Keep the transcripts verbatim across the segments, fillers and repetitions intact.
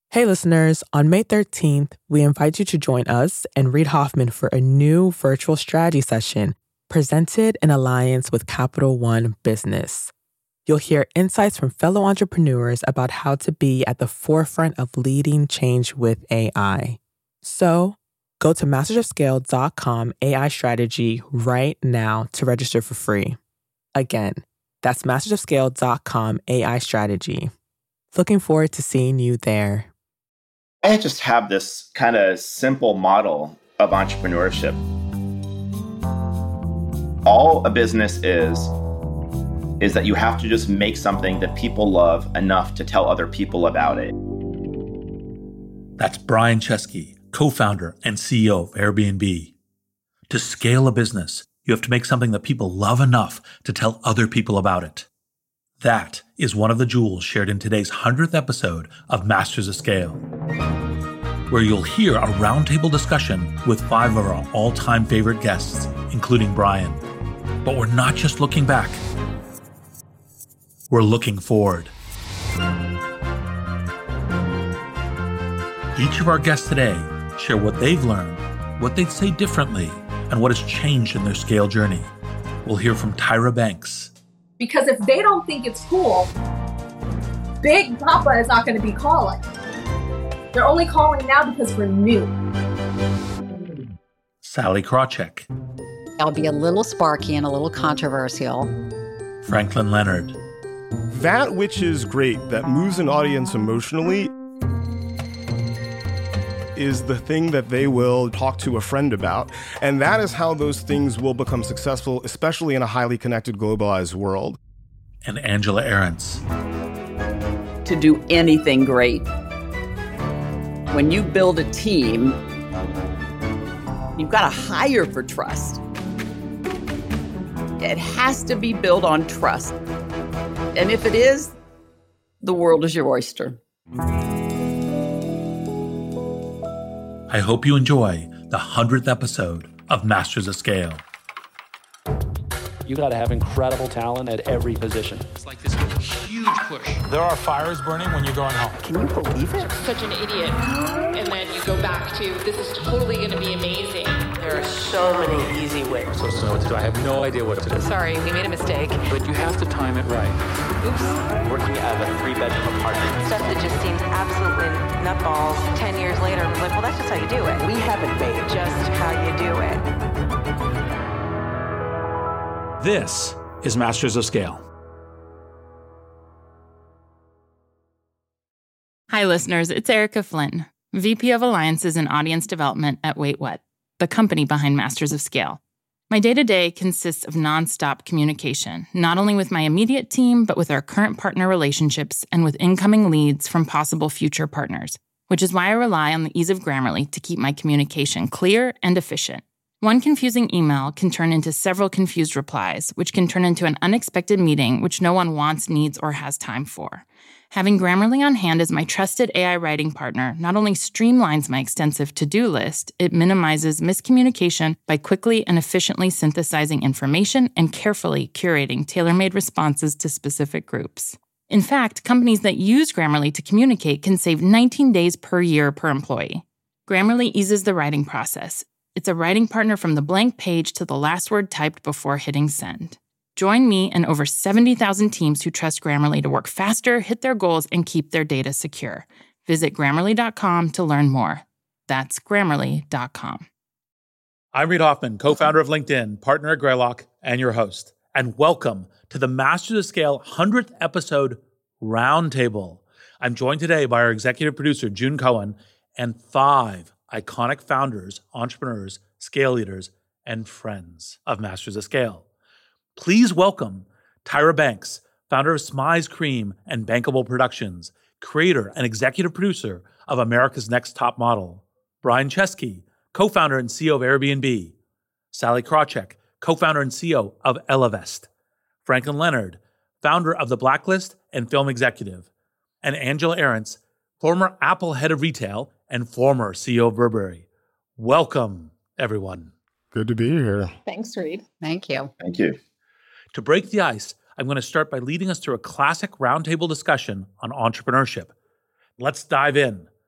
Hey listeners, on May thirteenth, we invite you to join us and Reid Hoffman for a new virtual strategy session presented in alliance with Capital One Business. You'll hear insights from fellow entrepreneurs about how to be at the forefront of leading change with A I. So, go to masters of scale dot com A I strategy right now to register for free. Again, that's masters of scale dot com A I strategy. Looking forward to seeing you there. I just have this kind of simple model of entrepreneurship. All a business is, is that you have to just make something that people love enough to tell other people about it. That's Brian Chesky, co-founder and C E O of Airbnb. To scale a business, you have to make something that people love enough to tell other people about it. That is one of the jewels shared in today's hundredth episode of Masters of Scale, where you'll hear a roundtable discussion with five of our all-time favorite guests, including Brian. But we're not just looking back. We're looking forward. Each of our guests today share what they've learned, what they'd say differently, and what has changed in their scale journey. We'll hear from Tyra Banks. Because if they don't think it's cool, Big Papa is not going to be calling. They're only calling now because we're new. Sallie Krawcheck. I'll be a little sparky and a little controversial. Franklin Leonard. That which is great, that moves an audience emotionally, is the thing that they will talk to a friend about. And that is how those things will become successful, especially in a highly connected, globalized world. And Angela Ahrendts. To do anything great, when you build a team, you've got to hire for trust. It has to be built on trust. And if it is, the world is your oyster. I hope you enjoy the hundredth episode of Masters of Scale. You got to have incredible talent at every position. It's like this huge push. There are fires burning when you're going home. Can you believe it? Such an idiot. And then you go back to, this is totally going to be amazing. There are so many easy ways. So to know what to do. I have no idea what to do. Sorry, we made a mistake. But you have to time it right. Oops. Working out of a three-bedroom apartment. Stuff that just seems absolutely nutballs. Ten years later, I was like, well, that's just how you do it. We haven't made just how you do it. This is Masters of Scale. Hi, listeners. It's Erica Flynn, V P of Alliances and Audience Development at Wait What, the company behind Masters of Scale. My day-to-day consists of nonstop communication, not only with my immediate team, but with our current partner relationships and with incoming leads from possible future partners, which is why I rely on the ease of Grammarly to keep my communication clear and efficient. One confusing email can turn into several confused replies, which can turn into an unexpected meeting which no one wants, needs, or has time for. Having Grammarly on hand as my trusted A I writing partner not only streamlines my extensive to-do list, it minimizes miscommunication by quickly and efficiently synthesizing information and carefully curating tailor-made responses to specific groups. In fact, companies that use Grammarly to communicate can save nineteen days per year per employee. Grammarly eases the writing process. It's a writing partner from the blank page to the last word typed before hitting send. Join me and over seventy thousand teams who trust Grammarly to work faster, hit their goals, and keep their data secure. Visit Grammarly dot com to learn more. That's Grammarly dot com. I'm Reid Hoffman, co-founder of LinkedIn, partner at Greylock, and your host. And welcome to the Masters of Scale hundredth episode Roundtable. I'm joined today by our executive producer, June Cohen, and five iconic founders, entrepreneurs, scale leaders, and friends of Masters of Scale. Please welcome Tyra Banks, founder of Smize Cream and Bankable Productions, creator and executive producer of America's Next Top Model. Brian Chesky, co-founder and C E O of Airbnb. Sallie Krawcheck, co-founder and C E O of Ellevest. Franklin Leonard, founder of The Blacklist and film executive. And Angela Ahrendts, former Apple head of retail and former C E O of Burberry. Welcome, everyone. Good to be here. Thanks, Reid. Thank you. Thank you. To break the ice, I'm going to start by leading us through a classic roundtable discussion on entrepreneurship. Let's dive in.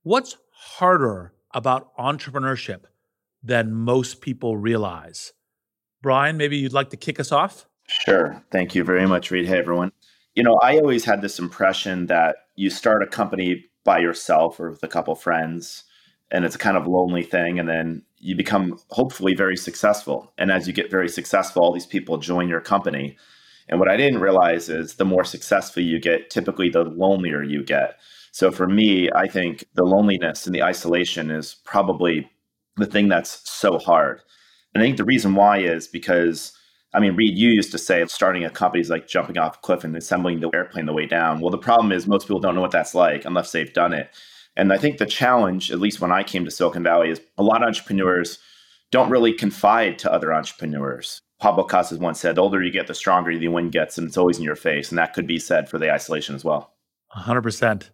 What's harder about entrepreneurship than most people realize? Brian, maybe you'd like to kick us off? Sure. Thank you very much, Reed. Hey, everyone. You know, I always had this impression that you start a company by yourself or with a couple friends, and it's a kind of lonely thing. And then you become hopefully very successful. And as you get very successful, all these people join your company. And what I didn't realize is the more successful you get, typically the lonelier you get. So for me, I think the loneliness and the isolation is probably the thing that's so hard. And I think the reason why is because, I mean, Reed, you used to say starting a company is like jumping off a cliff and assembling the airplane the way down. Well, the problem is most people don't know what that's like unless they've done it. And I think the challenge, at least when I came to Silicon Valley, is a lot of entrepreneurs don't really confide to other entrepreneurs. Pablo Casas once said, the older you get, the stronger the wind gets, and it's always in your face. And that could be said for the isolation as well. one hundred percent.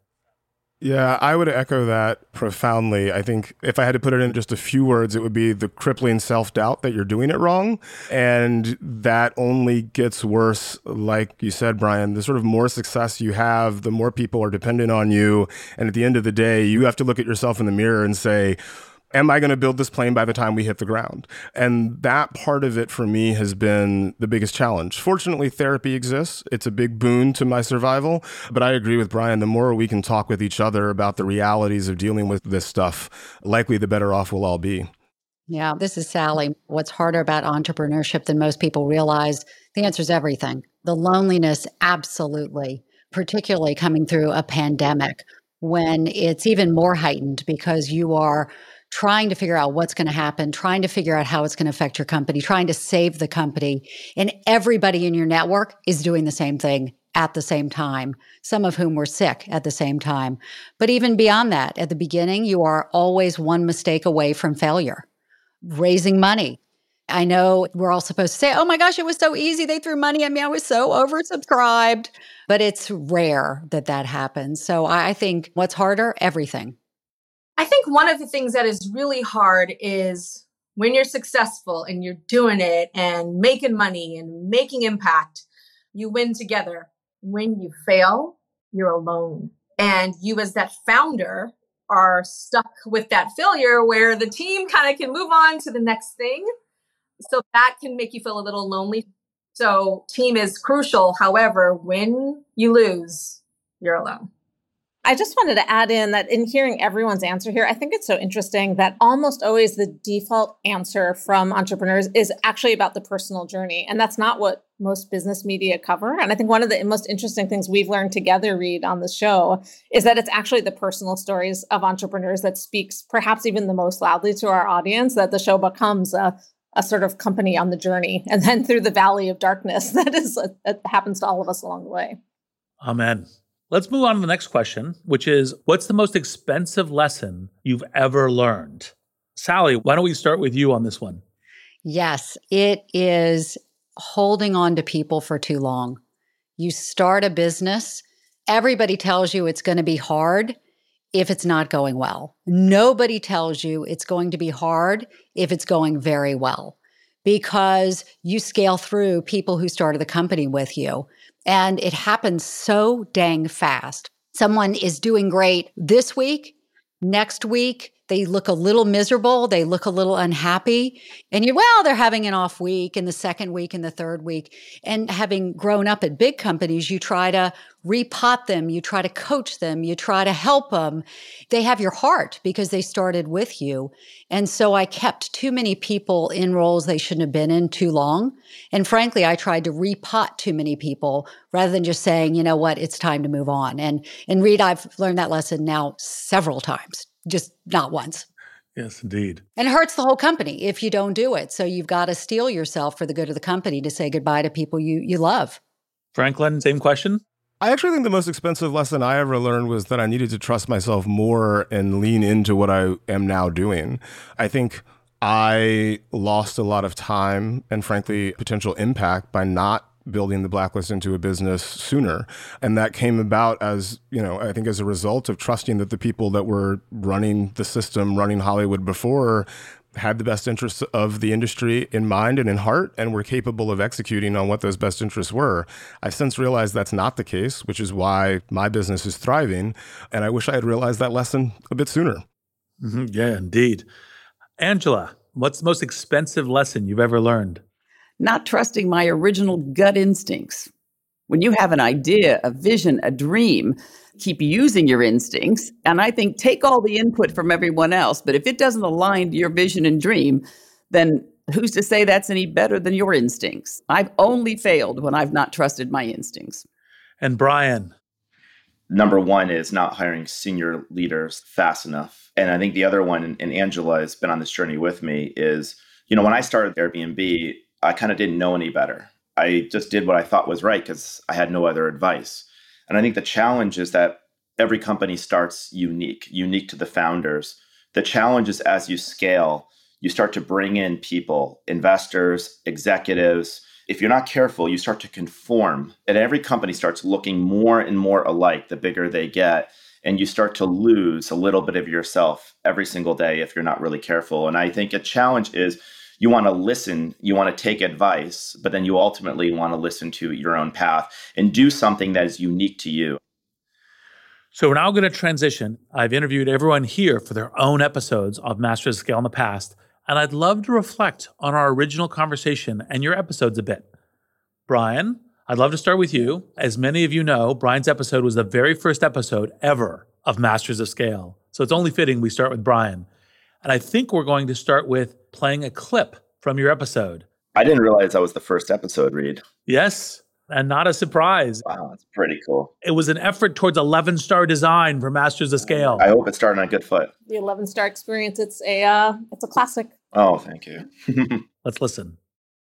Yeah, I would echo that profoundly. I think if I had to put it in just a few words, it would be the crippling self-doubt that you're doing it wrong. And that only gets worse, like you said, Brian. The sort of more success you have, the more people are dependent on you. And at the end of the day, you have to look at yourself in the mirror and say, am I going to build this plane by the time we hit the ground? And that part of it for me has been the biggest challenge. Fortunately, therapy exists. It's a big boon to my survival. But I agree with Brian. The more we can talk with each other about the realities of dealing with this stuff, likely the better off we'll all be. Yeah, this is Sally. What's harder about entrepreneurship than most people realize? The answer is everything. The loneliness, absolutely, particularly coming through a pandemic when it's even more heightened because you are trying to figure out what's going to happen, trying to figure out how it's going to affect your company, trying to save the company. And everybody in your network is doing the same thing at the same time, some of whom were sick at the same time. But even beyond that, at the beginning, you are always one mistake away from failure. Raising money. I know we're all supposed to say, oh my gosh, it was so easy. They threw money at me. I was so oversubscribed. But it's rare that that happens. So I think what's harder? Everything. I think one of the things that is really hard is when you're successful and you're doing it and making money and making impact, you win together. When you fail, you're alone. And you as that founder are stuck with that failure where the team kind of can move on to the next thing. So that can make you feel a little lonely. So team is crucial. However, when you lose, you're alone. I just wanted to add in that in hearing everyone's answer here, I think it's so interesting that almost always the default answer from entrepreneurs is actually about the personal journey. And that's not what most business media cover. And I think one of the most interesting things we've learned together, Reed, on the show is that it's actually the personal stories of entrepreneurs that speaks perhaps even the most loudly to our audience, that the show becomes a, a sort of company on the journey. And then through the valley of darkness, that is that happens to all of us along the way. Amen. Let's move on to the next question, which is, what's the most expensive lesson you've ever learned? Sally, why don't we start with you on this one? Yes, it is holding on to people for too long. You start a business, everybody tells you it's going to be hard if it's not going well. Nobody tells you it's going to be hard if it's going very well, because you scale through people who started the company with you. And it happens so dang fast. Someone is doing great this week. Next week, they look a little miserable. They look a little unhappy. And you, well, they're having an off week in the second week and the third week. And having grown up at big companies, you try to repot them. You try to coach them. You try to help them. They have your heart because they started with you. And so I kept too many people in roles they shouldn't have been in too long. And frankly, I tried to repot too many people rather than just saying, you know what, it's time to move on. And, and Reed, I've learned that lesson now several times. Just not once. Yes, indeed. And it hurts the whole company if you don't do it. So you've got to steel yourself for the good of the company to say goodbye to people you, you love. Franklin, same question? I actually think the most expensive lesson I ever learned was that I needed to trust myself more and lean into what I am now doing. I think I lost a lot of time and, frankly, potential impact by not building the Blacklist into a business sooner. And that came about as, you know, I think as a result of trusting that the people that were running the system, running Hollywood before, had the best interests of the industry in mind and in heart, and were capable of executing on what those best interests were. I've since realized that's not the case, which is why my business is thriving. And I wish I had realized that lesson a bit sooner. Mm-hmm. Yeah, indeed. Angela, what's the most expensive lesson you've ever learned? Not trusting my original gut instincts. When you have an idea, a vision, a dream, keep using your instincts. And I think take all the input from everyone else. But if it doesn't align to your vision and dream, then who's to say that's any better than your instincts? I've only failed when I've not trusted my instincts. And Brian? Number one is not hiring senior leaders fast enough. And I think the other one, and Angela has been on this journey with me, is, you know, when I started Airbnb, I kind of didn't know any better. I just did what I thought was right because I had no other advice. And I think the challenge is that every company starts unique, unique to the founders. The challenge is as you scale, you start to bring in people, investors, executives. If you're not careful, you start to conform. And every company starts looking more and more alike the bigger they get. And you start to lose a little bit of yourself every single day if you're not really careful. And I think a challenge is you want to listen, you want to take advice, but then you ultimately want to listen to your own path and do something that is unique to you. So we're now going to transition. I've interviewed everyone here for their own episodes of Masters of Scale in the past, and I'd love to reflect on our original conversation and your episodes a bit. Brian, I'd love to start with you. As many of you know, Brian's episode was the very first episode ever of Masters of Scale. So it's only fitting we start with Brian. And I think we're going to start with playing a clip from your episode. I didn't realize that was the first episode, Reed. Yes, and not a surprise. Wow, that's pretty cool. It was an effort towards eleven-star design for Masters of Scale. I hope it started on a good foot. The eleven-star experience, it's a uh, it's a classic. Oh, thank you. Let's listen.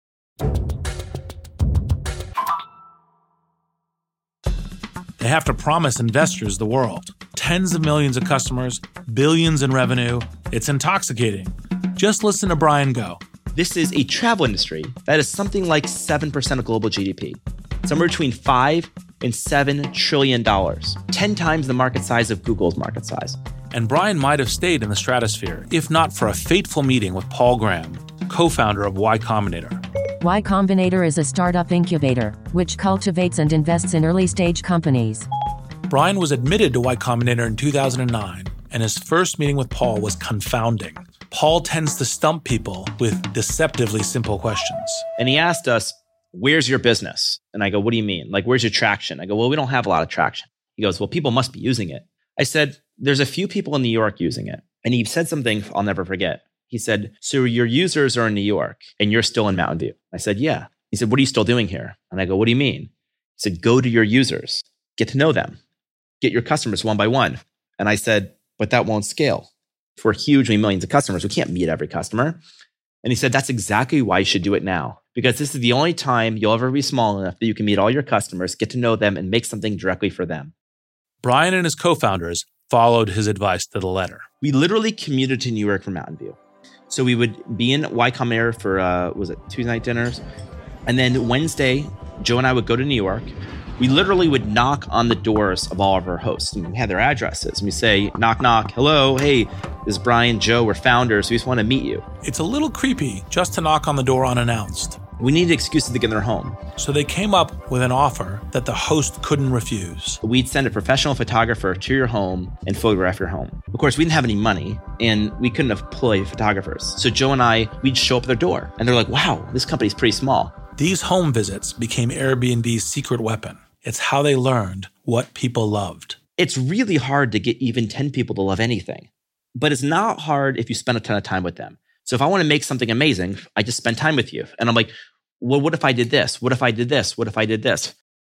They have to promise investors the world. Tens of millions of customers, billions in revenue. It's intoxicating. Just listen to Brian go. This is a travel industry that is something like seven percent of global G D P. Somewhere between five and seven trillion dollars. ten times the market size of Google's market size. And Brian might have stayed in the stratosphere, if not for a fateful meeting with Paul Graham, co-founder of Y Combinator. Y Combinator is a startup incubator, which cultivates and invests in early-stage companies. Brian was admitted to Y Combinator in two thousand nine, and his first meeting with Paul was confounding. Paul tends to stump people with deceptively simple questions. And he asked us, where's your business? And I go, what do you mean? Like, where's your traction? I go, well, we don't have a lot of traction. He goes, well, people must be using it. I said, there's a few people in New York using it. And he said something I'll never forget. He said, so your users are in New York and you're still in Mountain View. I said, yeah. He said, what are you still doing here? And I go, what do you mean? He said, go to your users, get to know them, get your customers one by one. And I said, but that won't scale. For hugely millions of customers, we can't meet every customer. And he said, that's exactly why you should do it now. Because this is the only time you'll ever be small enough that you can meet all your customers, get to know them, and make something directly for them. Brian and his co-founders followed his advice to the letter. We literally commuted to New York from Mountain View. So we would be in Y Combinator for, uh, was it Tuesday night dinners? And then Wednesday, Joe and I would go to New York. We literally would knock on the doors of all of our hosts. And we had their addresses. And we say, knock, knock, hello, hey, this is Brian, Joe, we're founders. We just want to meet you. It's a little creepy just to knock on the door unannounced. We needed excuses to get in their home. So they came up with an offer that the host couldn't refuse. We'd send a professional photographer to your home and photograph your home. Of course, we didn't have any money and we couldn't employ photographers. So Joe and I, we'd show up at their door and they're like, wow, this company's pretty small. These home visits became Airbnb's secret weapon. It's how they learned what people loved. It's really hard to get even ten people to love anything, but it's not hard if you spend a ton of time with them. So if I want to make something amazing, I just spend time with you. And I'm like, well, what if I did this? What if I did this? What if I did this?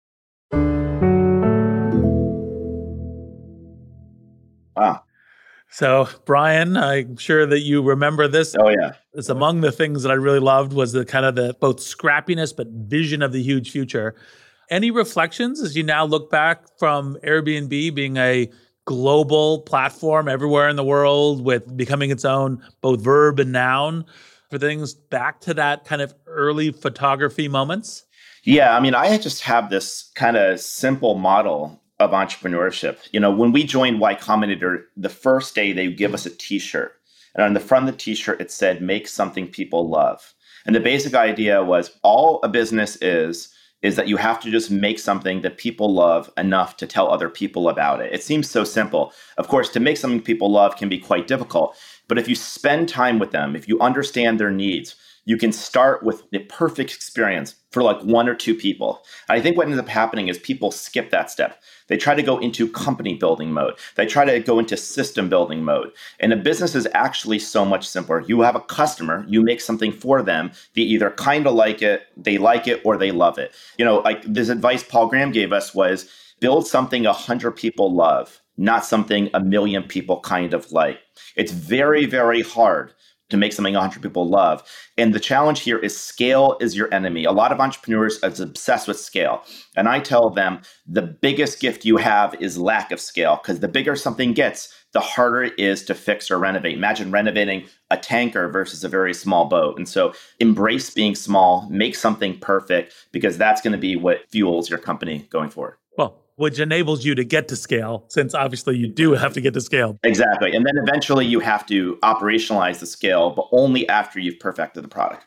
Wow. So, Brian, I'm sure that you remember this. Oh, yeah. It's among the things that I really loved was the kind of the both scrappiness but vision of the huge future. Any reflections as you now look back from Airbnb being a global platform everywhere in the world with becoming its own both verb and noun for things back to that kind of early photography moments? Yeah, I mean, I just have this kind of simple model of entrepreneurship. You know, when we joined Y Combinator, the first day they give us a t-shirt And on the front of the t-shirt, it said, make something people love. And the basic idea was all a business is, is that you have to just make something that people love enough to tell other people about it. It seems so simple. Of course, to make something people love can be quite difficult. But if you spend time with them, if you understand their needs, you can start with the perfect experience for like one or two people. And I think what ends up happening is people skip that step. They try to go into company building mode. They try to go into system building mode. And a business is actually so much simpler. You have a customer, you make something for them. They either kind of like it, they like it, or they love it. You know, like this advice Paul Graham gave us was build something a hundred people love, not something a million people kind of like. It's very, very hard to make something one hundred people love. And the challenge here is scale is your enemy. A lot of entrepreneurs are obsessed with scale. And I tell them the biggest gift you have is lack of scale, because the bigger something gets, the harder it is to fix or renovate. Imagine renovating a tanker versus a very small boat. And so embrace being small, make something perfect, because that's going to be what fuels your company going forward. Well, which enables you to get to scale, since obviously you do have to get to scale. Exactly. And then eventually you have to operationalize the scale, but only after you've perfected the product.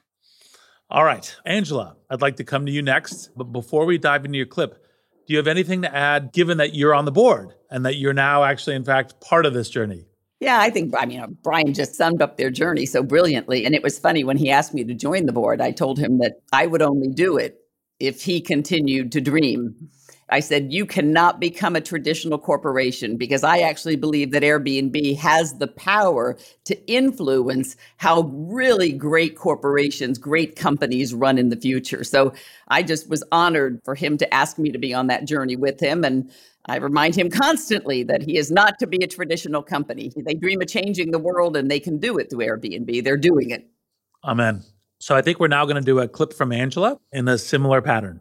All right. Angela, I'd like to come to you next. But before we dive into your clip, do you have anything to add, given that you're on the board and that you're now actually, in fact, part of this journey? Yeah, I think, I mean, Brian just summed up their journey so brilliantly. And it was funny when he asked me to join the board, I told him that I would only do it if he continued to dream. I said, you cannot become a traditional corporation, because I actually believe that Airbnb has the power to influence how really great corporations, great companies run in the future. So I just was honored for him to ask me to be on that journey with him. And I remind him constantly that he is not to be a traditional company. They dream of changing the world, and they can do it through Airbnb. They're doing it. Amen. So I think we're now going to do a clip from Angela in a similar pattern.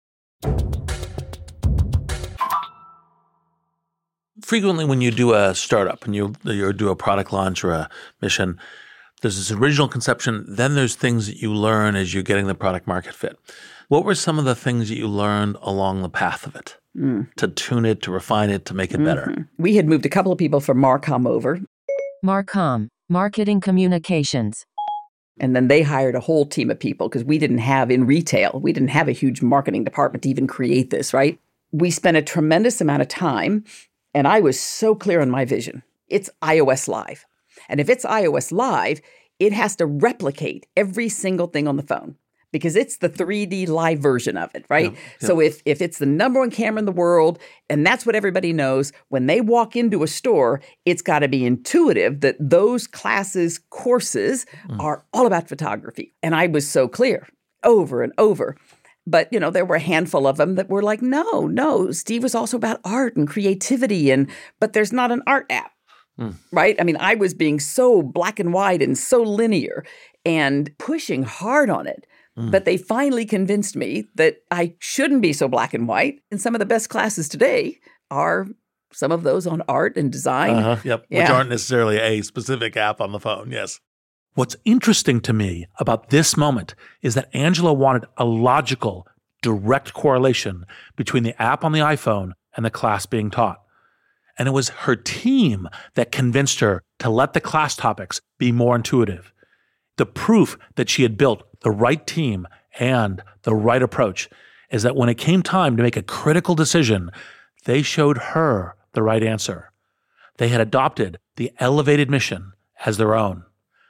Frequently when you do a startup and you, you do a product launch or a mission, there's this original conception, then there's things that you learn as you're getting the product market fit. What were some of the things that you learned along the path of it mm. to tune it, to refine it, to make it mm-hmm. better? We had moved a couple of people from Marcom over. Marcom, Marketing Communications. And then they hired a whole team of people, because we didn't have in retail, we didn't have a huge marketing department to even create this, right? We spent a tremendous amount of time. And I was so clear on my vision. It's iOS Live. And if it's iOS Live, it has to replicate every single thing on the phone, because it's the three D live version of it, right? Yeah, yeah. So if, if it's the number one camera in the world, and that's what everybody knows, when they walk into a store, it's got to be intuitive that those classes, courses mm. are all about photography. And I was so clear over and over. But, you know, there were a handful of them that were like, no, no, Steve was also about art and creativity. And but there's not an art app, mm. right? I mean, I was being so black and white and so linear and pushing hard on it. Mm. But they finally convinced me that I shouldn't be so black and white. And some of the best classes today are some of those on art and design. Uh-huh, yep, yeah. Which aren't necessarily a specific app on the phone, yes. What's interesting to me about this moment is that Angela wanted a logical, direct correlation between the app on the iPhone and the class being taught. And it was her team that convinced her to let the class topics be more intuitive. The proof that she had built the right team and the right approach is that when it came time to make a critical decision, they showed her the right answer. They had adopted the elevated mission as their own.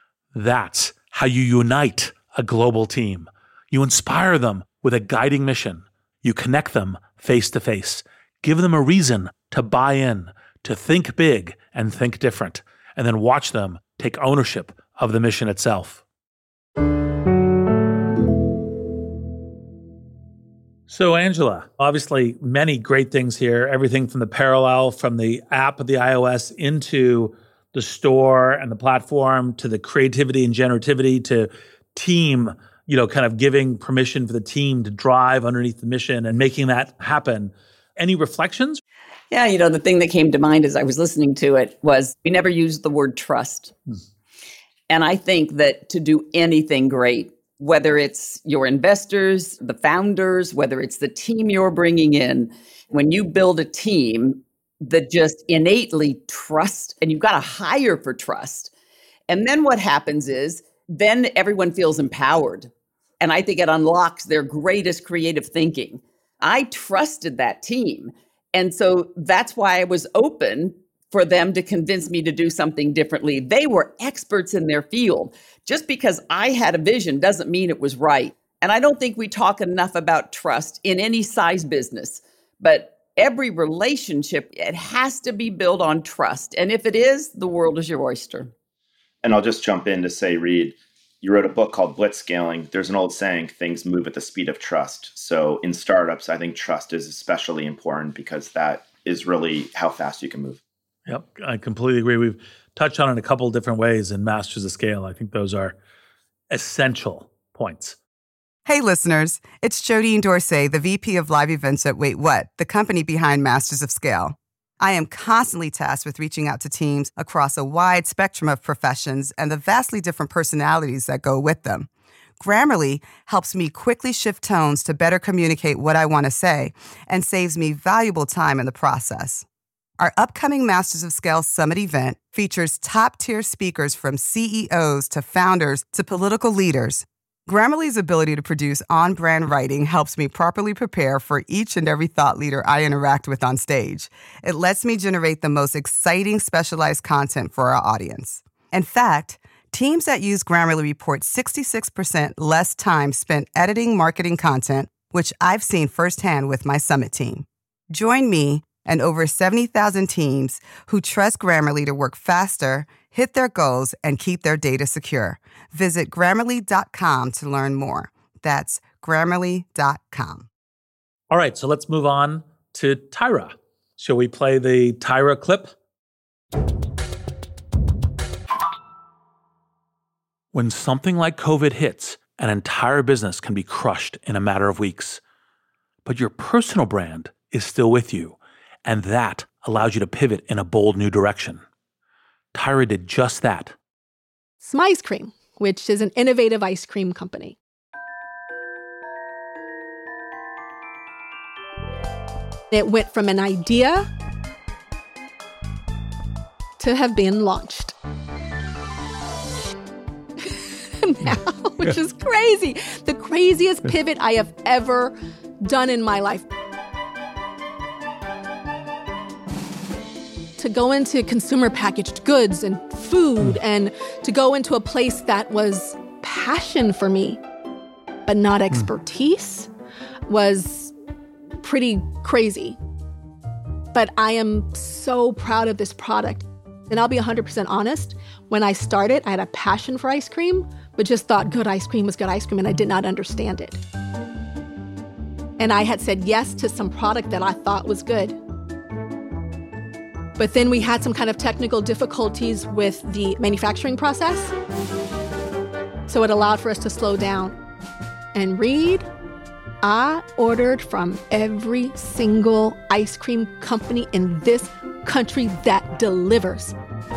That's how you unite a global team. You inspire them with a guiding mission. You connect them face to face. Give them a reason to buy in, to think big and think different, and then watch them take ownership of the mission itself. So, Angela, obviously many great things here, everything from the parallel, from the app of the iOS into the store and the platform, to the creativity and generativity, to team, you know, kind of giving permission for the team to drive underneath the mission and making that happen. Any reflections? Yeah, you know, the thing that came to mind as I was listening to it was we never used the word trust. Hmm. And I think that to do anything great, whether it's your investors, the founders, whether it's the team you're bringing in, when you build a team that just innately trust, and you've got to hire for trust. And then what happens is, then everyone feels empowered. And I think it unlocks their greatest creative thinking. I trusted that team. And so that's why I was open for them to convince me to do something differently. They were experts in their field. Just because I had a vision doesn't mean it was right. And I don't think we talk enough about trust in any size business. But every relationship, it has to be built on trust. And if it is, the world is your oyster. And I'll just jump in to say, Reed, you wrote a book called Blitzscaling. There's an old saying, things move at the speed of trust. So in startups, I think trust is especially important because that is really how fast you can move. Yep, I completely agree. We've touched on it a couple of different ways in Masters of Scale. I think those are essential points. Hey, listeners. It's Jodine Dorsey, the V P of Live Events at Wait What, the company behind Masters of Scale. I am constantly tasked with reaching out to teams across a wide spectrum of professions and the vastly different personalities that go with them. Grammarly helps me quickly shift tones to better communicate what I want to say and saves me valuable time in the process. Our upcoming Masters of Scale Summit event features top-tier speakers from C E Os to founders to political leaders. Grammarly's ability to produce on-brand writing helps me properly prepare for each and every thought leader I interact with on stage. It lets me generate the most exciting specialized content for our audience. In fact, teams that use Grammarly report sixty-six percent less time spent editing marketing content, which I've seen firsthand with my Summit team. Join me and over seventy thousand teams who trust Grammarly to work faster, hit their goals, and keep their data secure. Visit Grammarly dot com to learn more. That's Grammarly dot com. All right, so let's move on to Tyra. Shall we play the Tyra clip? When something like COVID hits, an entire business can be crushed in a matter of weeks. But your personal brand is still with you, and that allows you to pivot in a bold new direction. Tyra did just that. Smice Cream, which is an innovative ice cream company. It went from an idea to have been launched. Now, which is crazy. The craziest pivot I have ever done in my life. To go into consumer packaged goods and food and to go into a place that was passion for me, but not expertise, was pretty crazy. But I am so proud of this product. And I'll be one hundred percent honest, when I started, I had a passion for ice cream, but just thought good ice cream was good ice cream, and I did not understand it. And I had said yes to some product that I thought was good. But then we had some kind of technical difficulties with the manufacturing process. So it allowed for us to slow down. And Reed, I ordered from every single ice cream company in this country that delivers.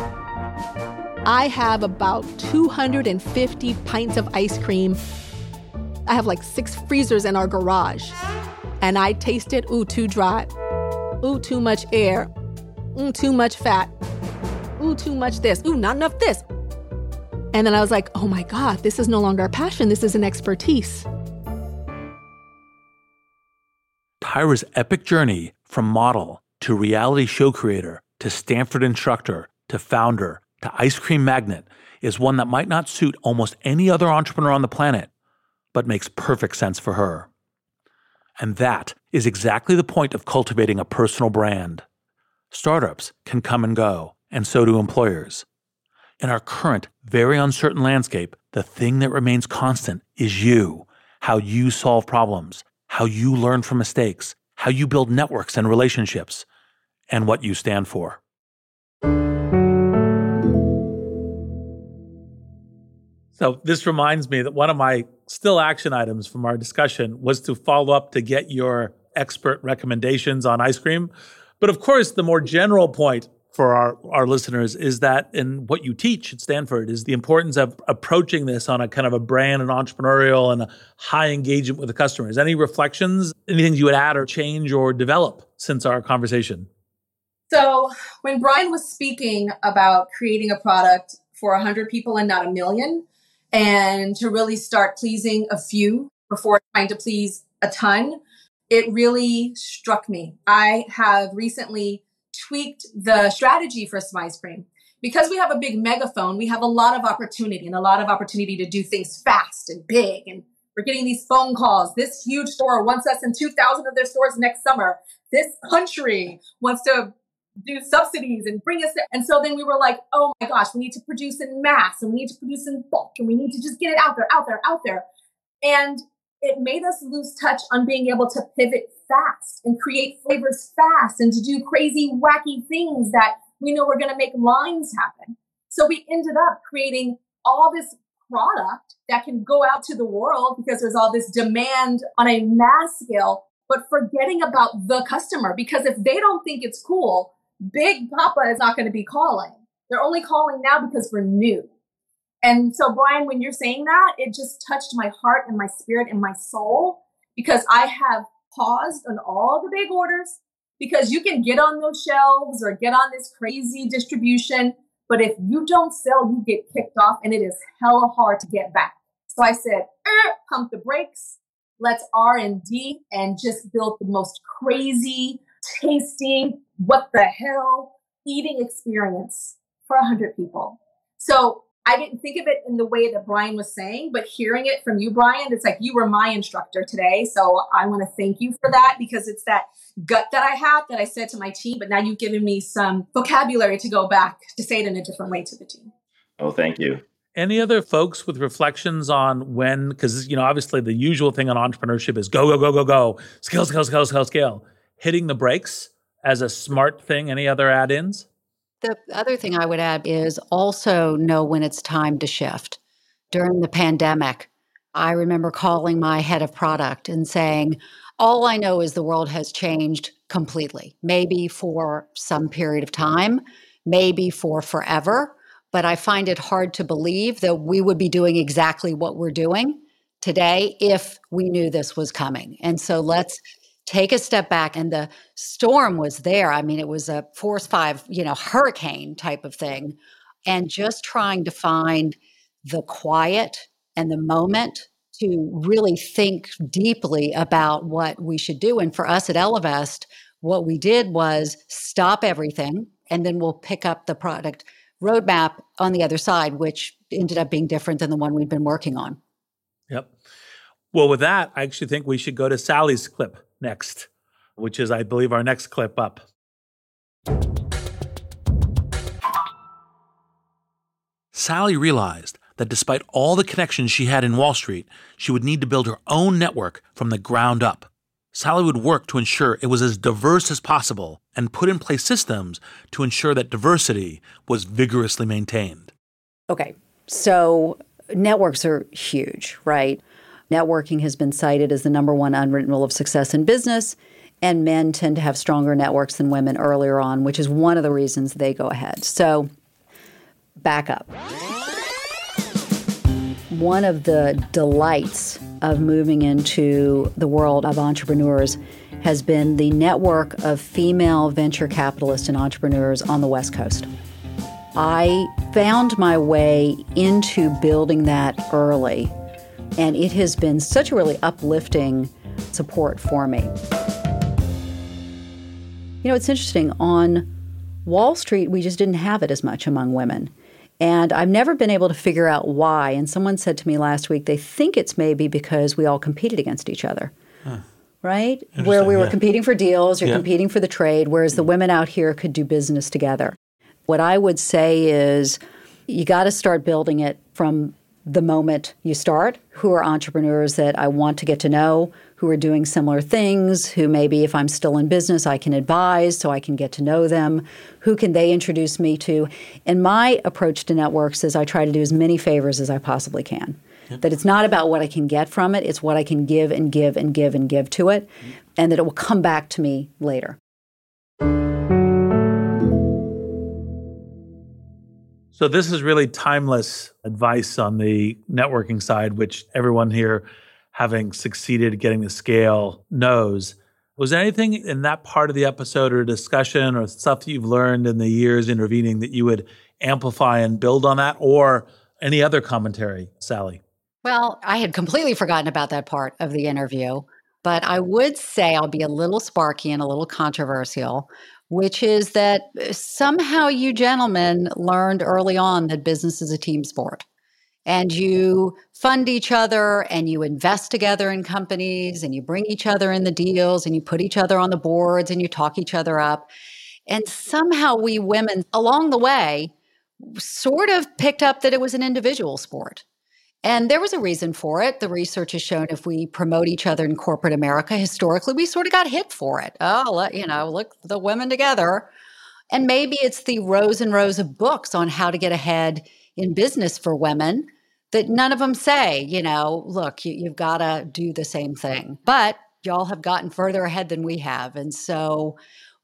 I have about two hundred fifty pints of ice cream. I have like six freezers in our garage. And I tasted, ooh, too dry. Ooh, too much air. Ooh, too much fat. Ooh, too much this. Ooh, not enough this. And then I was like, oh my God, this is no longer a passion. This is an expertise. Tyra's epic journey from model to reality show creator to Stanford instructor to founder to ice cream magnate is one that might not suit almost any other entrepreneur on the planet, but makes perfect sense for her. And that is exactly the point of cultivating a personal brand. Startups can come and go, and so do employers. In our current, very uncertain landscape, the thing that remains constant is you, how you solve problems, how you learn from mistakes, how you build networks and relationships, and what you stand for. So this reminds me that one of my still action items from our discussion was to follow up to get your expert recommendations on ice cream. But of course, the more general point for our, our listeners is that in what you teach at Stanford is the importance of approaching this on a kind of a brand and entrepreneurial and a high engagement with the customers. Any reflections, anything you would add or change or develop since our conversation? So when Brian was speaking about creating a product for one hundred people and not a million, and to really start pleasing a few before trying to please a ton, it really struck me. I have recently tweaked the strategy for Smize Cream. Because we have a big megaphone, we have a lot of opportunity and a lot of opportunity to do things fast and big. And we're getting these phone calls. This huge store wants us in two thousand of their stores next summer. This country wants to do subsidies and bring us there. And so then we were like, oh my gosh, we need to produce in mass and we need to produce in bulk and we need to just get it out there, out there, out there. And it made us lose touch on being able to pivot fast and create flavors fast and to do crazy, wacky things that we know we're going to make lines happen. So we ended up creating all this product that can go out to the world because there's all this demand on a mass scale, but forgetting about the customer, because if they don't think it's cool, Big Papa is not going to be calling. They're only calling now because we're new. And so, Brian, when you're saying that, it just touched my heart and my spirit and my soul, because I have paused on all the big orders, because you can get on those shelves or get on this crazy distribution, but if you don't sell, you get kicked off, and it is hella hard to get back. So I said, er, pump the brakes. Let's R and D and just build the most crazy, tasty, what the hell eating experience for one hundred people. So I didn't think of it in the way that Brian was saying, but hearing it from you, Brian, it's like you were my instructor today. So I want to thank you for that, because it's that gut that I had that I said to my team, but now you've given me some vocabulary to go back to say it in a different way to the team. Oh, thank you. Any other folks with reflections on when, because, you know, obviously the usual thing on entrepreneurship is go, go, go, go, go, scale, scale, scale, scale, scale. Hitting the brakes as a smart thing. Any other add-ins? The other thing I would add is also know when it's time to shift. During the pandemic, I remember calling my head of product and saying, all I know is the world has changed completely, maybe for some period of time, maybe for forever. But I find it hard to believe that we would be doing exactly what we're doing today if we knew this was coming. And so let's take a step back. And the storm was there. I mean, it was a force five, you know, hurricane type of thing. And just trying to find the quiet and the moment to really think deeply about what we should do. And for us at Ellevest, what we did was stop everything, and then we'll pick up the product roadmap on the other side, which ended up being different than the one we've been working on. Yep. Well, with that, I actually think we should go to Sally's clip next, which is, I believe, our next clip up. Sally realized that despite all the connections she had in Wall Street, she would need to build her own network from the ground up. Sally would work to ensure it was as diverse as possible and put in place systems to ensure that diversity was vigorously maintained. Okay, so networks are huge, right? Networking has been cited as the number one unwritten rule of success in business, and men tend to have stronger networks than women earlier on, which is one of the reasons they go ahead. So back up. One of the delights of moving into the world of entrepreneurs has been the network of female venture capitalists and entrepreneurs on the West Coast. I found my way into building that early, and it has been such a really uplifting support for me. You know, it's interesting. On Wall Street, we just didn't have it as much among women. And I've never been able to figure out why. And someone said to me last week, they think it's maybe because we all competed against each other, huh. right? Where we were yeah. competing for deals, you're yeah. competing for the trade, whereas the women out here could do business together. What I would say is you got to start building it from the moment you start. Who are entrepreneurs that I want to get to know, who are doing similar things, who maybe if I'm still in business, I can advise so I can get to know them. Who can they introduce me to? And my approach to networks is I try to do as many favors as I possibly can. Yep. That it's not about what I can get from it, it's what I can give and give and give and give to it, mm-hmm. and that it will come back to me later. So this is really timeless advice on the networking side, which everyone here, having succeeded getting to scale, knows. Was there anything in that part of the episode or discussion or stuff that you've learned in the years intervening that you would amplify and build on that, or any other commentary, Sally? Well, I had completely forgotten about that part of the interview, but I would say I'll be a little sparky and a little controversial, which is that somehow you gentlemen learned early on that business is a team sport. And you fund each other and you invest together in companies and you bring each other in the deals and you put each other on the boards and you talk each other up. And somehow we women along the way sort of picked up that it was an individual sport. And there was a reason for it. The research has shown if we promote each other in corporate America, historically, we sort of got hit for it. Oh, you know, look, the women together. And maybe it's the rows and rows of books on how to get ahead in business for women that none of them say, you know, look, you, you've got to do the same thing. But y'all have gotten further ahead than we have. And so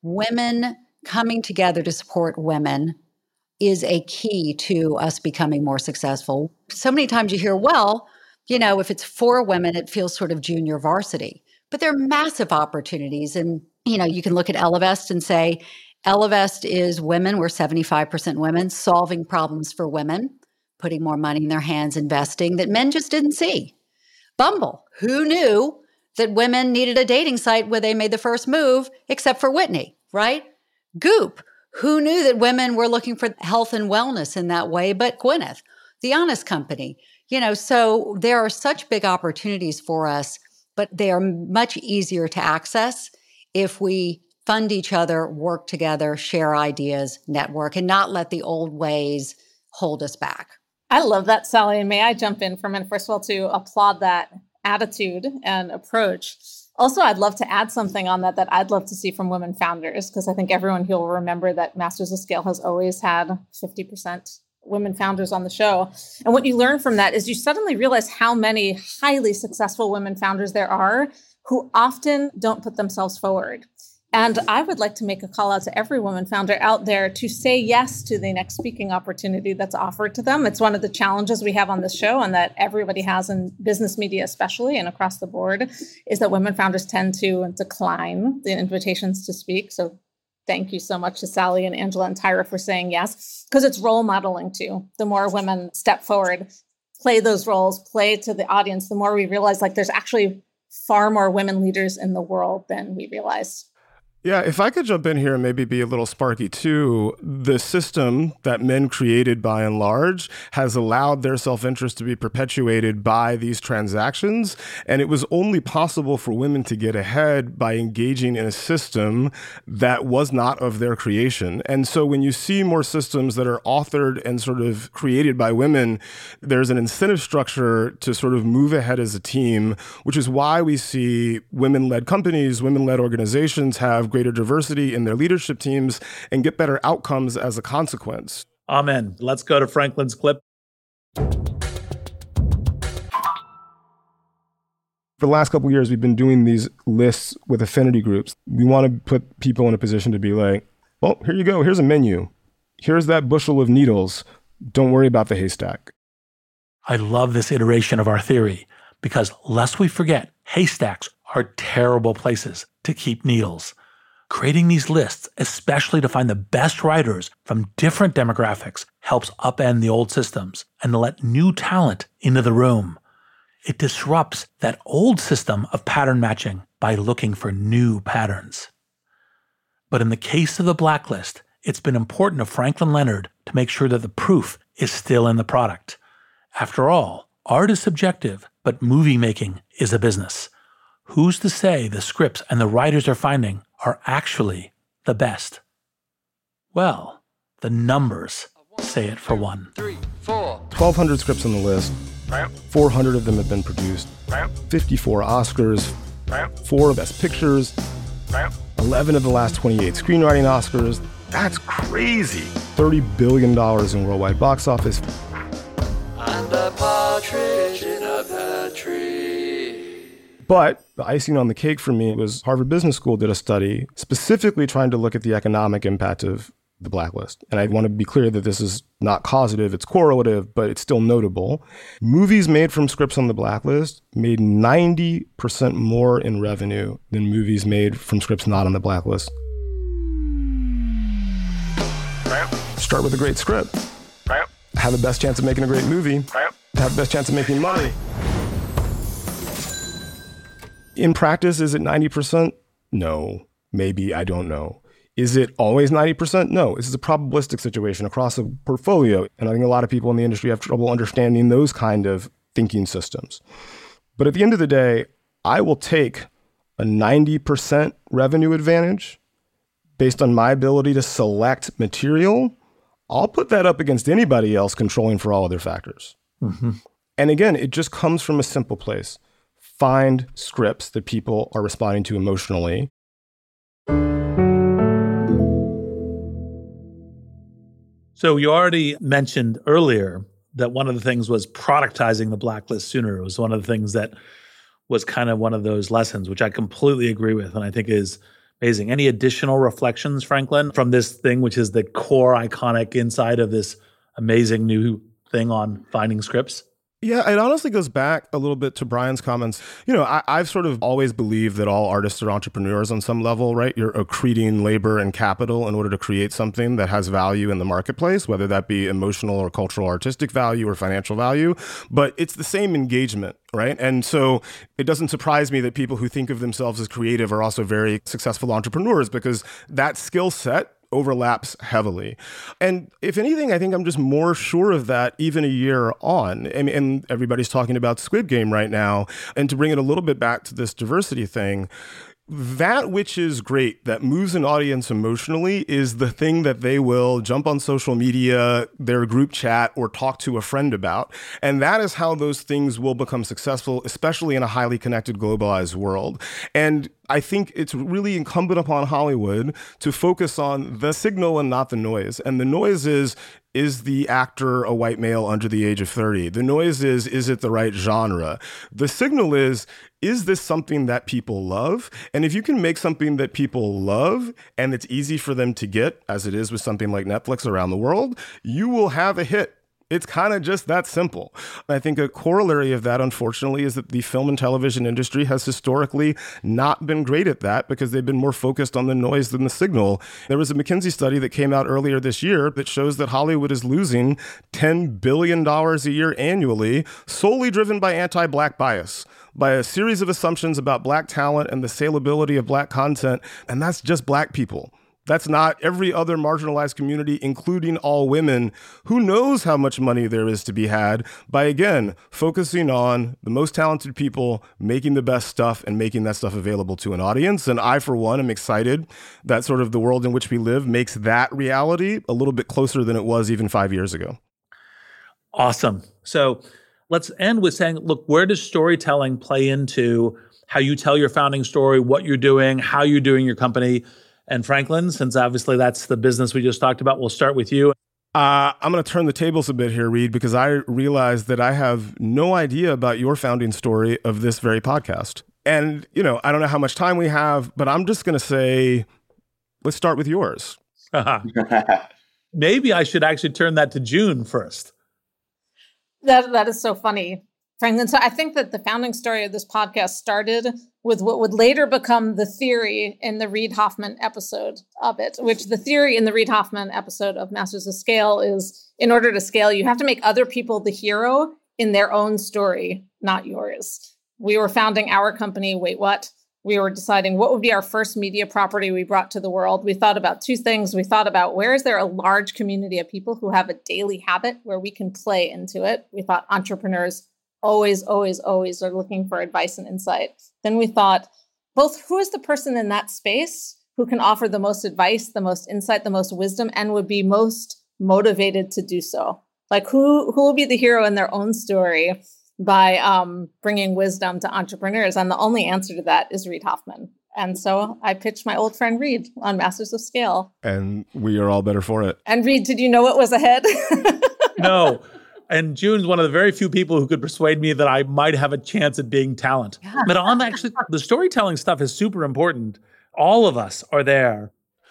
women coming together to support women is a key to us becoming more successful. So many times you hear, well, you know, if it's for women, it feels sort of junior varsity. But there are massive opportunities. And, you know, you can look at Ellevest and say, Ellevest is women, we're seventy-five percent women, solving problems for women, putting more money in their hands, investing that men just didn't see. Bumble, who knew that women needed a dating site where they made the first move, except for Whitney, right? Goop, who knew that women were looking for health and wellness in that way, but Gwyneth, The Honest Company. You know, so there are such big opportunities for us, but they are much easier to access if we fund each other, work together, share ideas, network, and not let the old ways hold us back. I love that, Sally. And may I jump in for a minute? First of all, to applaud that attitude and approach. Also, I'd love to add something on that that I'd love to see from women founders, because I think everyone here will remember that Masters of Scale has always had fifty percent women founders on the show. And what you learn from that is you suddenly realize how many highly successful women founders there are who often don't put themselves forward. And I would like to make a call out to every woman founder out there to say yes to the next speaking opportunity that's offered to them. It's one of the challenges we have on this show, and that everybody has in business media especially and across the board, is that women founders tend to decline the invitations to speak. So thank you so much to Sally and Angela and Tyra for saying yes, because it's role modeling too. The more women step forward, play those roles, play to the audience, the more we realize like there's actually far more women leaders in the world than we realize. Yeah, if I could jump in here and maybe be a little sparky too, the system that men created by and large has allowed their self-interest to be perpetuated by these transactions. And it was only possible for women to get ahead by engaging in a system that was not of their creation. And so when you see more systems that are authored and sort of created by women, there's an incentive structure to sort of move ahead as a team, which is why we see women-led companies, women-led organizations have greater diversity in their leadership teams and get better outcomes as a consequence. Amen. Let's go to Franklin's clip. For the last couple of years, we've been doing these lists with affinity groups. We want to put people in a position to be like, well, here you go. Here's a menu. Here's that bushel of needles. Don't worry about the haystack. I love this iteration of our theory because lest we forget, haystacks are terrible places to keep needles. Creating these lists, especially to find the best writers from different demographics, helps upend the old systems and let new talent into the room. It disrupts that old system of pattern matching by looking for new patterns. But in the case of the blacklist, it's been important to Franklin Leonard to make sure that the proof is still in the product. After all, art is subjective, but movie making is a business. Who's to say the scripts and the writers are finding are actually the best? Well, the numbers say it for one. Three, four. twelve hundred scripts on the list. four hundred of them have been produced. fifty-four Oscars. four Best Pictures. eleven of the last twenty-eight screenwriting Oscars. That's crazy. thirty billion dollars in worldwide box office. And a partridge in a pear tree. But the icing on the cake for me was Harvard Business School did a study specifically trying to look at the economic impact of the blacklist. And I want to be clear that this is not causative, it's correlative, but it's still notable. Movies made from scripts on the blacklist made ninety percent more in revenue than movies made from scripts not on the blacklist. Start with a great script. Have the best chance of making a great movie. Have the best chance of making money. In practice, is it ninety percent? No. Maybe, I don't know. Is it always ninety percent? No. This is a probabilistic situation across a portfolio. And I think a lot of people in the industry have trouble understanding those kind of thinking systems. But at the end of the day, I will take a ninety percent revenue advantage based on my ability to select material. I'll put that up against anybody else controlling for all other factors. Mm-hmm. And again, it just comes from a simple place. Find scripts that people are responding to emotionally. So you already mentioned earlier that one of the things was productizing the blacklist sooner. It was one of the things that was kind of one of those lessons, which I completely agree with and I think is amazing. Any additional reflections, Franklin, from this thing, which is the core iconic inside of this amazing new thing on finding scripts? Yeah, it honestly goes back a little bit to Brian's comments. You know, I, I've sort of always believed that all artists are entrepreneurs on some level, right? You're accreting labor and capital in order to create something that has value in the marketplace, whether that be emotional or cultural, artistic value or financial value. But it's the same engagement, right? And so it doesn't surprise me that people who think of themselves as creative are also very successful entrepreneurs, because that skill set overlaps heavily. And if anything, I think I'm just more sure of that even a year on. And, and everybody's talking about Squid Game right now. And to bring it a little bit back to this diversity thing, that which is great, that moves an audience emotionally, is the thing that they will jump on social media, their group chat, or talk to a friend about. And that is how those things will become successful, especially in a highly connected, globalized world. And I think it's really incumbent upon Hollywood to focus on the signal and not the noise. And the noise is, is the actor a white male under the age of thirty? The noise is, is it the right genre? The signal is, is this something that people love? And if you can make something that people love and it's easy for them to get, as it is with something like Netflix around the world, you will have a hit. It's kind of just that simple. I think a corollary of that, unfortunately, is that the film and television industry has historically not been great at that because they've been more focused on the noise than the signal. There was a McKinsey study that came out earlier this year that shows that Hollywood is losing ten billion dollars a year annually, solely driven by anti-Black bias, by a series of assumptions about Black talent and the saleability of Black content. And that's just Black people. That's not every other marginalized community, including all women. Who knows how much money there is to be had by, again, focusing on the most talented people, making the best stuff and making that stuff available to an audience. And I, for one, am excited that sort of the world in which we live makes that reality a little bit closer than it was even five years ago. Awesome. So let's end with saying, look, where does storytelling play into how you tell your founding story, what you're doing, how you're doing your company? And Franklin, since obviously that's the business we just talked about, we'll start with you. Uh, I'm going to turn the tables a bit here, Reed, because I realized that I have no idea about your founding story of this very podcast. And, you know, I don't know how much time we have, but I'm just going to say, let's start with yours. Maybe I should actually turn that to June first. That That is so funny, Franklin. So I think that the founding story of this podcast started with what would later become the theory in the Reid Hoffman episode of it, which the theory in the Reid Hoffman episode of Masters of Scale is, in order to scale, you have to make other people the hero in their own story, not yours. We were founding our company, Wait What? We were deciding what would be our first media property we brought to the world. We thought about two things. We thought about, where is there a large community of people who have a daily habit where we can play into it? We thought entrepreneurs always, always, always are looking for advice and insight. Then we thought, both who is the person in that space who can offer the most advice, the most insight, the most wisdom, and would be most motivated to do so? Like, who, who will be the hero in their own story by um, bringing wisdom to entrepreneurs? And the only answer to that is Reid Hoffman. And so I pitched my old friend Reid on Masters of Scale. And we are all better for it. And Reid, did you know what was ahead? No. And June's one of the very few people who could persuade me that I might have a chance at being talent. Yeah. But on actually, the storytelling stuff is super important. All of us are there.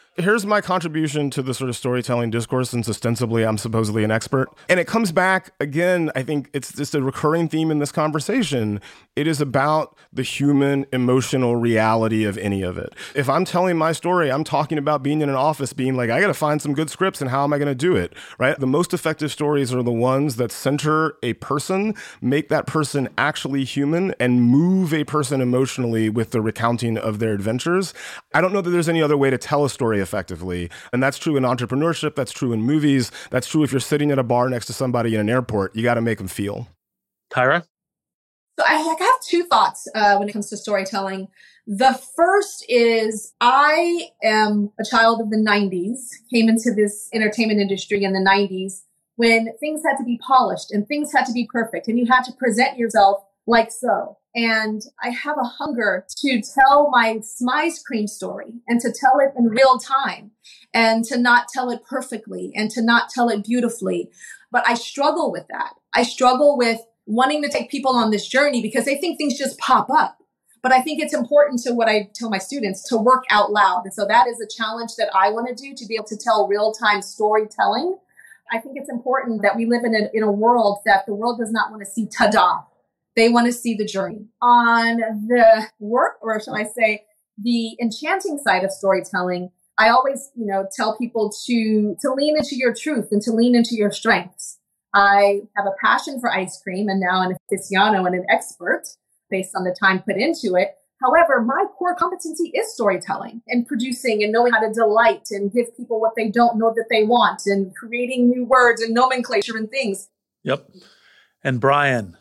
Here's my contribution to the sort of storytelling discourse, since ostensibly I'm supposedly an expert. And it comes back, again, I think it's just a recurring theme in this conversation. It is about the human emotional reality of any of it. If I'm telling my story, I'm talking about being in an office, being like, I got to find some good scripts and how am I going to do it, right? The most effective stories are the ones that center a person, make that person actually human, and move a person emotionally with the recounting of their adventures. I don't know that there's any other way to tell a story effectively. And that's true in entrepreneurship. That's true in movies. That's true if you're sitting at a bar next to somebody in an airport. You got to make them feel. Kyra? So I have two thoughts uh, when it comes to storytelling. The first is I am a child of the nineties, came into this entertainment industry in the nineties when things had to be polished and things had to be perfect and you had to present yourself like so. And I have a hunger to tell my Smize Cream story and to tell it in real time and to not tell it perfectly and to not tell it beautifully. But I struggle with that. I struggle with wanting to take people on this journey because they think things just pop up. But I think it's important to what I tell my students to work out loud. And so that is a challenge that I want to do, to be able to tell real-time storytelling. I think it's important that we live in a, in a world that the world does not want to see ta-da. They want to see the journey. On the work, or shall I say, the enchanting side of storytelling, I always, you know, tell people to, to lean into your truth and to lean into your strengths. I have a passion for ice cream and now an aficionado and an expert based on the time put into it. However, my core competency is storytelling and producing and knowing how to delight and give people what they don't know that they want and creating new words and nomenclature and things. Yep. And Brian?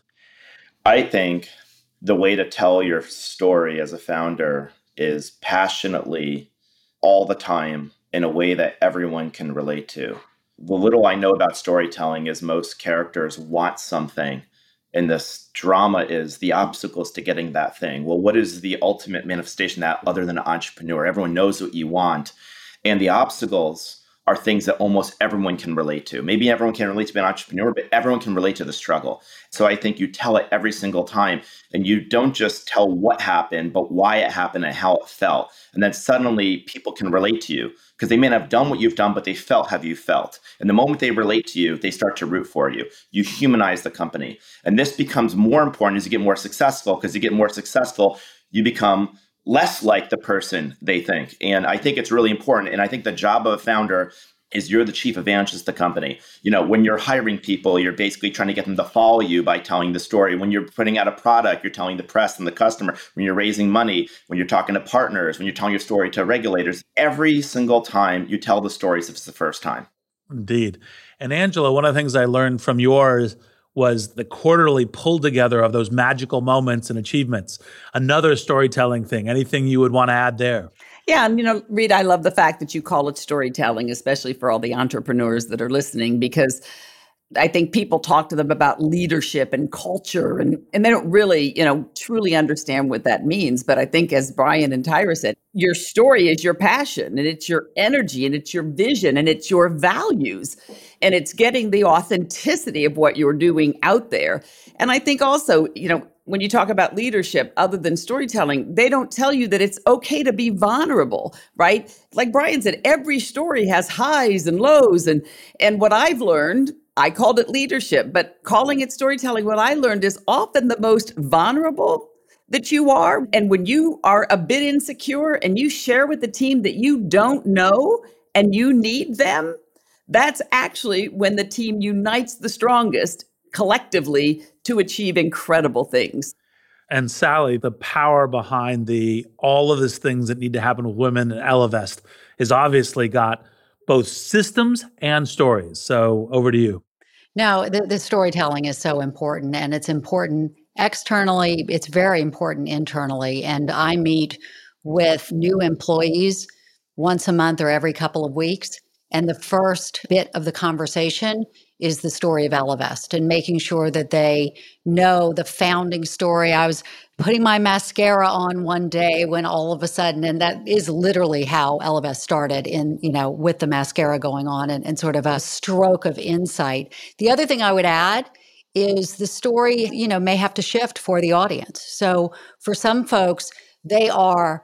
I think the way to tell your story as a founder is passionately all the time in a way that everyone can relate to. The little I know about storytelling is most characters want something. And this drama is the obstacles to getting that thing. Well, what is the ultimate manifestation of that other than an entrepreneur? Everyone knows what you want. And the obstacles are things that almost everyone can relate to. Maybe everyone can relate to being an entrepreneur, but everyone can relate to the struggle. So I think you tell it every single time, and you don't just tell what happened, but why it happened and how it felt. And then suddenly people can relate to you because they may not have done what you've done, but they felt how you felt. And the moment they relate to you, they start to root for you. You humanize the company. And this becomes more important as you get more successful, because you get more successful, you become less like the person they think. And I think it's really important. And I think the job of a founder is you're the chief evangelist of the company. You know, when you're hiring people, you're basically trying to get them to follow you by telling the story. When you're putting out a product, you're telling the press and the customer. When you're raising money, when you're talking to partners, when you're telling your story to regulators, every single time you tell the stories if it's the first time. Indeed. And Angela, one of the things I learned from yours was the quarterly pull together of those magical moments and achievements. Another storytelling thing. Anything you would want to add there? Yeah. And, you know, Reed, I love the fact that you call it storytelling, especially for all the entrepreneurs that are listening, because I think people talk to them about leadership and culture, and, and they don't really, you know, truly understand what that means. But I think, as Brian and Tyra said, your story is your passion, and it's your energy, and it's your vision, and it's your values, and it's getting the authenticity of what you're doing out there. And I think also, you know, when you talk about leadership, other than storytelling, they don't tell you that it's okay to be vulnerable, right? Like Brian said, every story has highs and lows. And, and what I've learned, I called it leadership, but calling it storytelling, what I learned is often the most vulnerable that you are. And when you are a bit insecure and you share with the team that you don't know and you need them, that's actually when the team unites the strongest collectively to achieve incredible things. And Sally, the power behind the all of these things that need to happen with women and Ellevest is obviously got both systems and stories. So over to you. No, the, the storytelling is so important, and it's important externally. It's very important internally. And I meet with new employees once a month or every couple of weeks. And the first bit of the conversation is the story of Ellevest and making sure that they know the founding story. I was putting my mascara on one day when all of a sudden, and that is literally how Ellevest started, in, you know, with the mascara going on, and, and sort of a stroke of insight. The other thing I would add is the story, you know, may have to shift for the audience. So for some folks, they are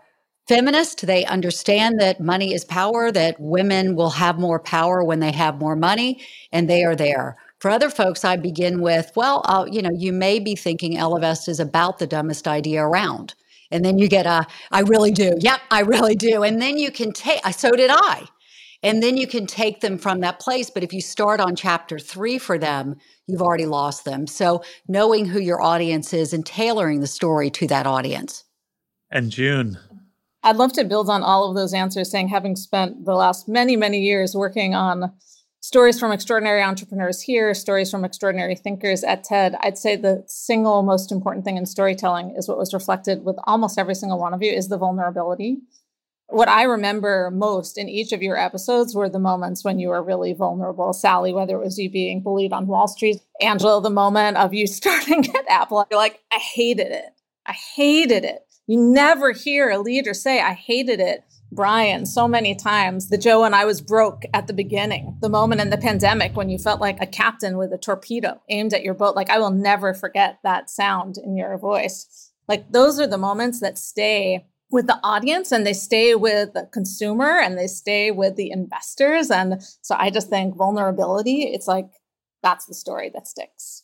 feminist. They understand that money is power, that women will have more power when they have more money, and they are there. For other folks, I begin with, well, uh, you know, you may be thinking Ellevest is about the dumbest idea around. And then you get a, I really do. Yep, I really do. And then you can take, so did I. And then you can take them from that place. But if you start on chapter three for them, you've already lost them. So knowing who your audience is and tailoring the story to that audience. And June. I'd love to build on all of those answers, saying having spent the last many, many years working on stories from extraordinary entrepreneurs here, stories from extraordinary thinkers at TED, I'd say the single most important thing in storytelling is what was reflected with almost every single one of you is the vulnerability. What I remember most in each of your episodes were the moments when you were really vulnerable. Sally, whether it was you being bullied on Wall Street, Angela, the moment of you starting at Apple, you're like, I hated it. I hated it. You never hear a leader say, I hated it. Brian, so many times, the Joe and I was broke at the beginning, the moment in the pandemic when you felt like a captain with a torpedo aimed at your boat. Like, I will never forget that sound in your voice. Like, those are the moments that stay with the audience, and they stay with the consumer, and they stay with the investors. And so I just think vulnerability, it's like, that's the story that sticks.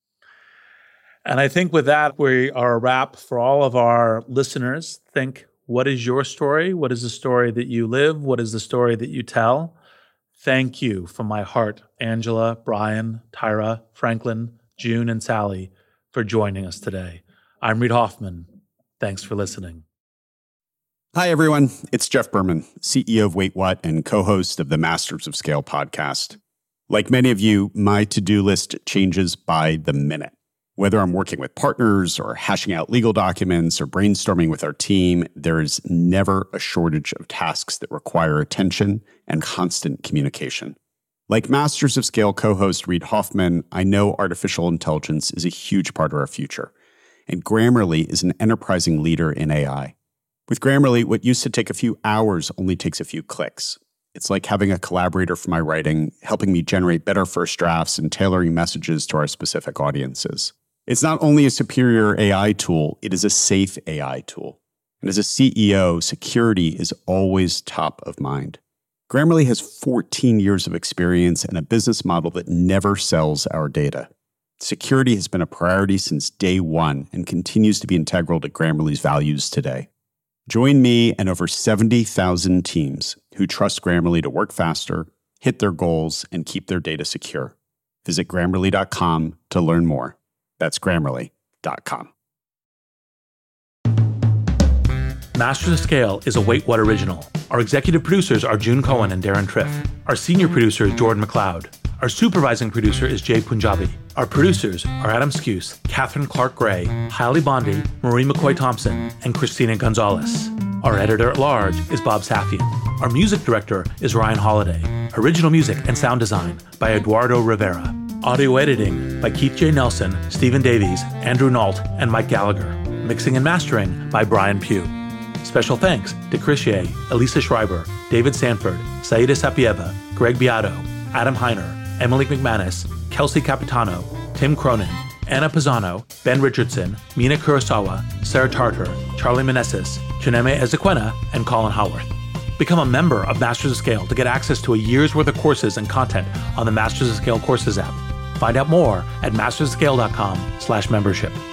And I think with that, we are a wrap for all of our listeners. Think, what is your story? What is the story that you live? What is the story that you tell? Thank you from my heart, Angela, Brian, Tyra, Franklin, June, and Sally, for joining us today. I'm Reid Hoffman. Thanks for listening. Hi, everyone. It's Jeff Berman, C E O of Wait What and co-host of the Masters of Scale podcast. Like many of you, my to-do list changes by the minute. Whether I'm working with partners or hashing out legal documents or brainstorming with our team, there is never a shortage of tasks that require attention and constant communication. Like Masters of Scale co-host Reid Hoffman, I know artificial intelligence is a huge part of our future, and Grammarly is an enterprising leader in A I. With Grammarly, what used to take a few hours only takes a few clicks. It's like having a collaborator for my writing, helping me generate better first drafts and tailoring messages to our specific audiences. It's not only a superior A I tool, it is a safe A I tool. And as a C E O, security is always top of mind. Grammarly has fourteen years of experience and a business model that never sells our data. Security has been a priority since day one and continues to be integral to Grammarly's values today. Join me and over seventy thousand teams who trust Grammarly to work faster, hit their goals, and keep their data secure. Visit Grammarly dot com to learn more. That's Grammarly dot com. Masters of Scale is a Wait What original. Our executive producers are June Cohen and Darren Triff. Our senior producer is Jordan McLeod. Our supervising producer is Jay Punjabi. Our producers are Adam Skuse, Catherine Clark-Gray, Hailey Bondi, Marie McCoy-Thompson, and Christina Gonzalez. Our editor-at-large is Bob Safian. Our music director is Ryan Holiday. Original music and sound design by Eduardo Rivera. Audio editing by Keith J. Nelson, Stephen Davies, Andrew Nault, and Mike Gallagher. Mixing and mastering by Brian Pugh. Special thanks to Chris Ye, Elisa Schreiber, David Sanford, Saida Sapieva, Greg Beato, Adam Heiner, Emily McManus, Kelsey Capitano, Tim Cronin, Anna Pisano, Ben Richardson, Mina Kurosawa, Sarah Tartar, Charlie Meneses, Chineme Ezequena, and Colin Howarth. Become a member of Masters of Scale to get access to a year's worth of courses and content on the Masters of Scale Courses app. Find out more at masters of scale dot com slash membership.